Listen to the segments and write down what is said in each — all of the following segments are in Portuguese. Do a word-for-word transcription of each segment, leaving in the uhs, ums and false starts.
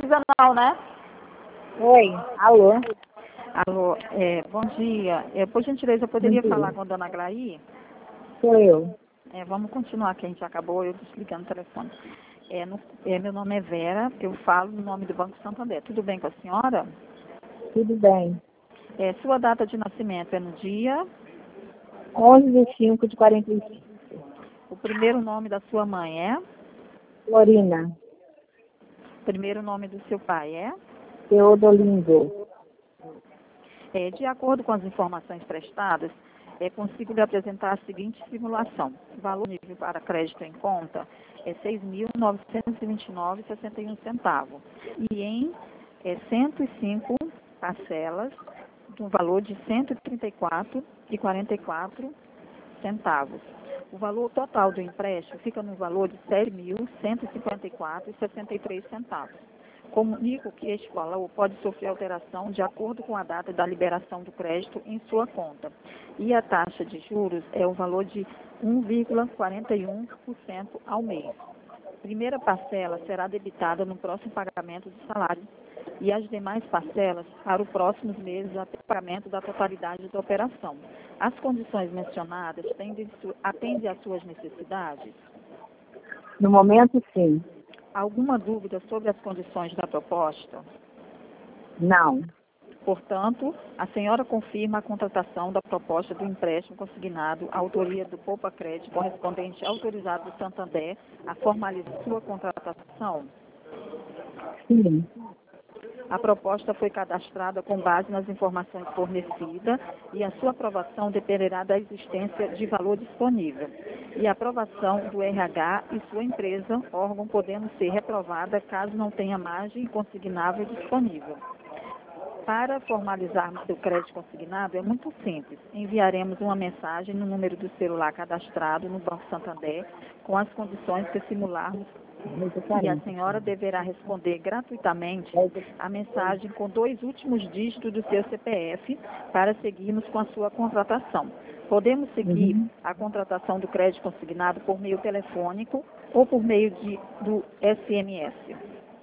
precisa não, né? Oi, alô? Alô, é, bom dia. É, por gentileza, eu poderia Bom dia. falar com a dona Glaí? Sou eu. É, vamos continuar, que a gente acabou, eu desligando o telefone. É, no- é, meu nome é Vera, eu falo no nome do Banco Santander. Tudo bem com a senhora? Tudo bem. É, sua data de nascimento é no dia? onze de cinco de quarenta e cinco. O primeiro nome da sua mãe é? Florina. O primeiro nome do seu pai é? Teodolindo. É, de acordo com as informações prestadas, é, consigo lhe apresentar a seguinte simulação. O valor nível para crédito em conta é seis mil novecentos e vinte e nove reais e sessenta e um centavos. E em é, cento e cinco parcelas, no valor de cento e trinta e quatro reais e quarenta e quatro centavos. O valor total do empréstimo fica no valor de sete mil cento e cinquenta e quatro reais e sessenta e três centavos. Comunico que este valor pode sofrer alteração de acordo com a data da liberação do crédito em sua conta. E a taxa de juros é o valor de um vírgula quarenta e um por cento ao mês. Primeira parcela será debitada no próximo pagamento do salário e as demais parcelas para os próximos meses até o pagamento da totalidade da operação. As condições mencionadas tendem, atendem às suas necessidades? No momento, sim. Alguma dúvida sobre as condições da proposta? Não. Portanto, a senhora confirma a contratação da proposta do empréstimo consignado à autoria do Poupa Crédito correspondente autorizado do Santander a formalizar sua contratação? Sim. A proposta foi cadastrada com base nas informações fornecidas e a sua aprovação dependerá da existência de valor disponível. E a aprovação do R H e sua empresa, órgão podendo ser reprovada caso não tenha margem consignável disponível. Para formalizarmos seu crédito consignado é muito simples. Enviaremos uma mensagem no número do celular cadastrado no Banco Santander com as condições que simularmos e a senhora deverá responder gratuitamente a mensagem com dois últimos dígitos do seu C P F para seguirmos com a sua contratação. Podemos seguir Uhum. a contratação do crédito consignado por meio telefônico ou por meio de, do S M S.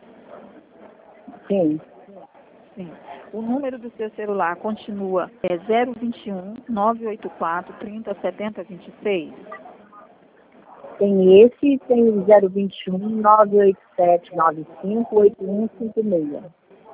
Sim. Sim. O número do seu celular continua é zero vinte e um, nove oito quatro, trinta, setenta, vinte e seis. Tem esse e tem o zero vinte e um, nove oito sete, nove cinco, oito um cinco seis.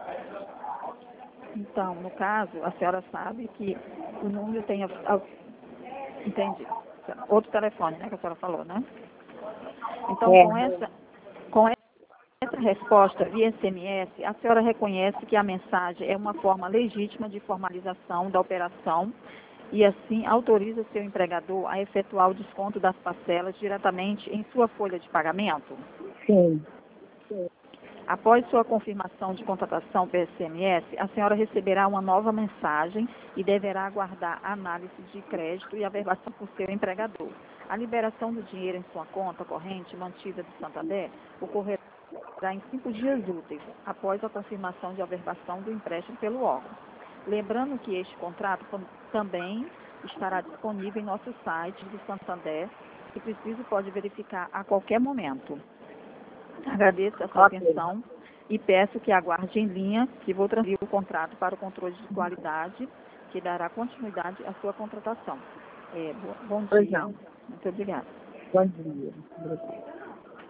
Então, no caso, a senhora sabe que o número tem... A, a, entendi. Outro telefone, né, que a senhora falou, né? Então, É. com essa, com essa resposta via S M S, a senhora reconhece que a mensagem é uma forma legítima de formalização da operação e, assim, autoriza seu empregador a efetuar o desconto das parcelas diretamente em sua folha de pagamento? Sim. Após sua confirmação de contratação pelo S M S, a senhora receberá uma nova mensagem e deverá aguardar a análise de crédito e averbação por seu empregador. A liberação do dinheiro em sua conta corrente mantida do Santander ocorrerá em cinco dias úteis, após a confirmação de averbação do empréstimo pelo órgão. Lembrando que este contrato também estará disponível em nosso site do Santander, que preciso pode verificar a qualquer momento. Agradeço a sua Ok. atenção e peço que aguarde em linha que vou transferir o contrato para o controle de qualidade, que dará continuidade à sua contratação. É, bom Pois dia. não. Muito obrigada. Bom dia. Obrigada.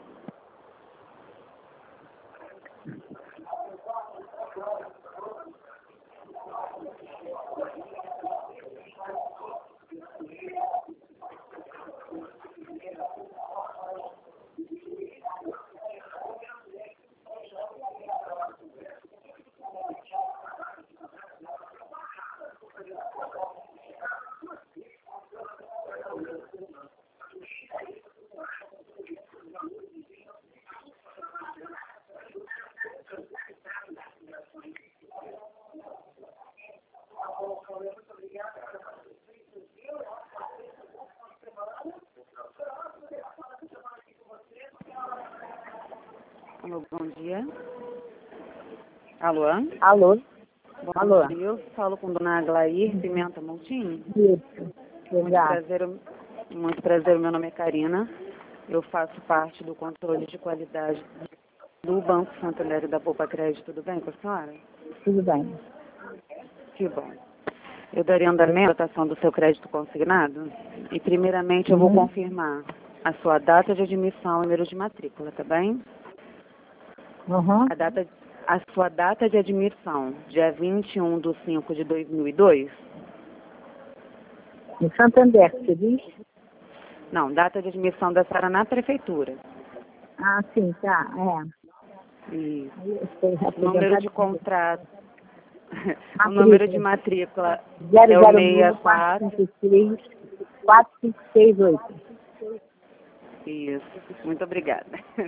Alô, bom dia. Alô? Alô? Bom Alô? dia, eu falo com Dona Glair Pimenta Moutinho. Isso. Muito Exato. prazer, muito prazer, meu nome é Karina. Eu faço parte do controle de qualidade do Banco Santander e da Poupa Crédito, tudo bem com a senhora? Tudo bem. Que bom. Eu daria andamento à votação do seu crédito consignado e, primeiramente, eu vou Uhum. confirmar a sua data de admissão e número de matrícula, tá bem? Uhum. A, data, a sua data de admissão, dia vinte e um de cinco de dois mil e dois? No Santander, você diz? Não, data de admissão da senhora na prefeitura. Ah, sim, tá. É. E Aí eu estou número de representando. contrato, o Matrícula. número de matrícula zero é o zero seis quatro quatro. cinco três quatro cinco seis oito. Isso, muito obrigada.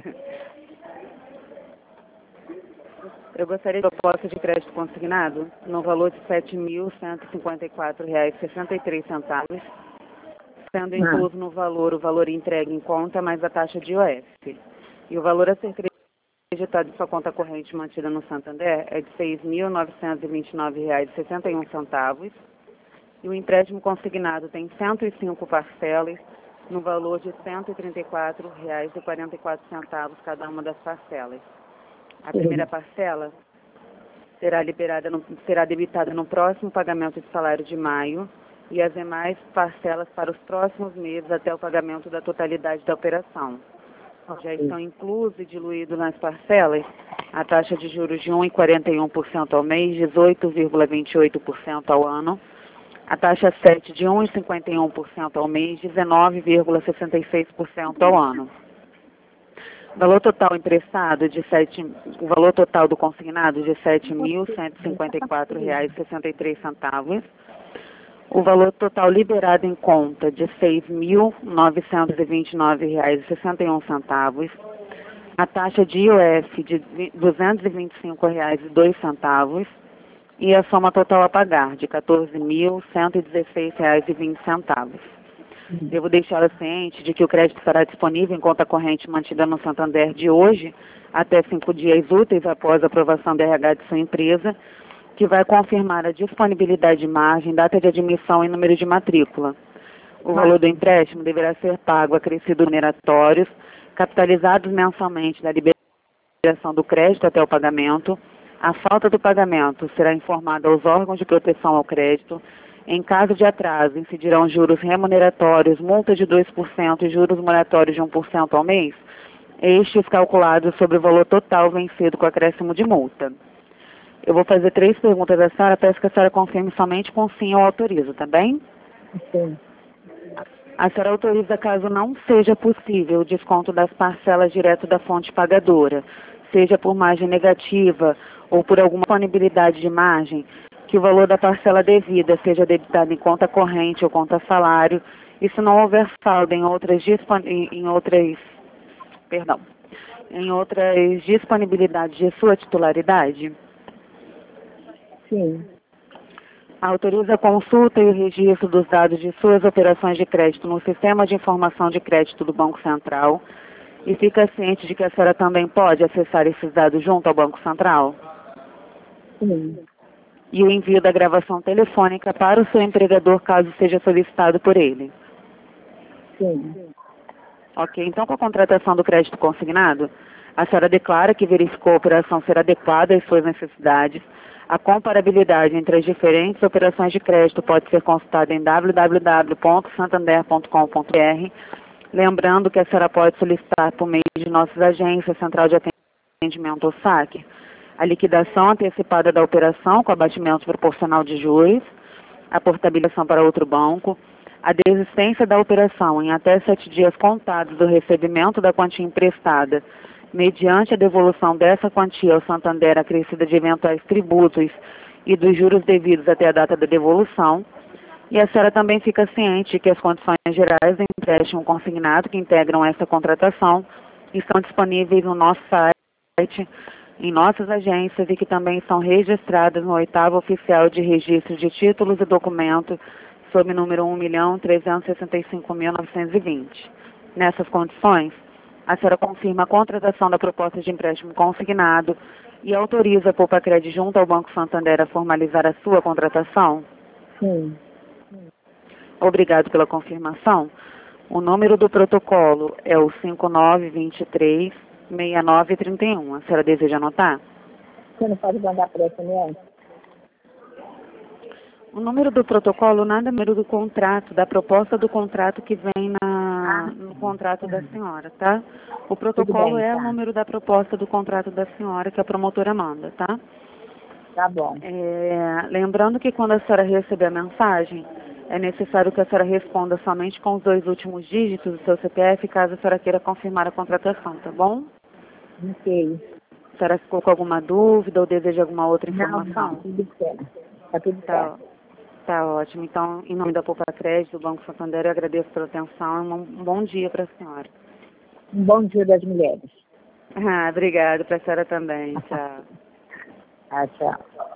Eu gostaria de proposta de crédito consignado no valor de sete mil cento e cinquenta e quatro reais e sessenta e três centavos, sendo incluso no valor o valor entregue em conta mais a taxa de I O F. E o valor a ser acreditado em sua conta corrente mantida no Santander é de seis mil novecentos e vinte e nove reais e sessenta e um centavos. E o empréstimo consignado tem cento e cinco parcelas no valor de cento e trinta e quatro reais e quarenta e quatro centavos cada uma das parcelas. A primeira parcela será liberada, no, será debitada no próximo pagamento de salário de maio e as demais parcelas para os próximos meses até o pagamento da totalidade da operação. Já estão inclusos e diluídos nas parcelas a taxa de juros de um vírgula quarenta e um por cento ao mês, dezoito vírgula vinte e oito por cento ao ano, a taxa sete de um vírgula cinquenta e um por cento ao mês, dezenove vírgula sessenta e seis por cento ao ano. O valor total emprestado de sete, o valor total do consignado de sete mil cento e cinquenta e quatro reais e sessenta e três centavos. O valor total liberado em conta de seis mil novecentos e vinte e nove reais e sessenta e um centavos. A taxa de I O F de duzentos e vinte e cinco reais e dois centavos. E a soma total a pagar de quatorze mil cento e dezesseis reais e vinte centavos. Devo deixá-la ciente de que o crédito estará disponível em conta corrente mantida no Santander de hoje até cinco dias úteis após a aprovação do R H de sua empresa, que vai confirmar a disponibilidade de margem, data de admissão e número de matrícula. O valor do empréstimo deverá ser pago acrescido oneratórios, capitalizados mensalmente da liberação do crédito até o pagamento. A falta do pagamento será informada aos órgãos de proteção ao crédito. Em caso de atraso, incidirão juros remuneratórios, multa de dois por cento e juros moratórios de um por cento ao mês, estes calculados sobre o valor total vencido com acréscimo de multa. Eu vou fazer três perguntas à senhora, peço que a senhora confirme somente com sim ou autorizo, tá bem? Sim. A senhora autoriza caso não seja possível o desconto das parcelas direto da fonte pagadora, seja por margem negativa ou por alguma disponibilidade de margem, que o valor da parcela devida seja debitado em conta corrente ou conta salário, e se não houver saldo em outras, em outras, perdão, em outras disponibilidades de sua titularidade? Sim. Autoriza a consulta e o registro dos dados de suas operações de crédito no Sistema de Informação de Crédito do Banco Central e fica ciente de que a senhora também pode acessar esses dados junto ao Banco Central? Sim. E o envio da gravação telefônica para o seu empregador, caso seja solicitado por ele. Sim. Ok, então com a contratação do crédito consignado, a senhora declara que verificou a operação ser adequada às suas necessidades. A comparabilidade entre as diferentes operações de crédito pode ser consultada em w w w ponto santander ponto com ponto b r. Lembrando que a senhora pode solicitar por meio de nossas agências, Central de Atendimento ou S A C, a liquidação antecipada da operação com abatimento proporcional de juros, a portabilização para outro banco, a desistência da operação em até sete dias contados do recebimento da quantia emprestada, mediante a devolução dessa quantia ao Santander acrescida de eventuais tributos e dos juros devidos até a data da devolução. E a senhora também fica ciente que as condições gerais do empréstimo consignado que integram essa contratação estão disponíveis no nosso site, em nossas agências e que também são registradas no oitavo oficial de registro de títulos e documentos sob número um milhão trezentos e sessenta e cinco mil novecentos e vinte. Nessas condições, a senhora confirma a contratação da proposta de empréstimo consignado e autoriza a Poupa Crédito junto ao Banco Santander a formalizar a sua contratação? Sim. Obrigado pela confirmação. O número do protocolo é o cinco nove dois três, seis nove três um. A senhora deseja anotar? Você não pode mandar por S M S? O número do protocolo nada é o número do contrato, da proposta do contrato que vem na, no contrato da senhora, tá? O protocolo bem, é tá. o número da proposta do contrato da senhora que a promotora manda, tá? Tá bom. É, lembrando que quando a senhora receber a mensagem, é necessário que a senhora responda somente com os dois últimos dígitos do seu C P F, caso a senhora queira confirmar a contratação, tá bom? Ok. A senhora ficou com alguma dúvida ou deseja alguma outra Não, informação? não, tudo certo. Tá tudo Tá, certo. tá ótimo. Então, em nome da Poupa Crédito, do Banco Santander, eu agradeço pela atenção e um bom dia para a senhora. Um bom dia das mulheres. Ah, obrigada para a senhora também. Tchau. Ah, tchau.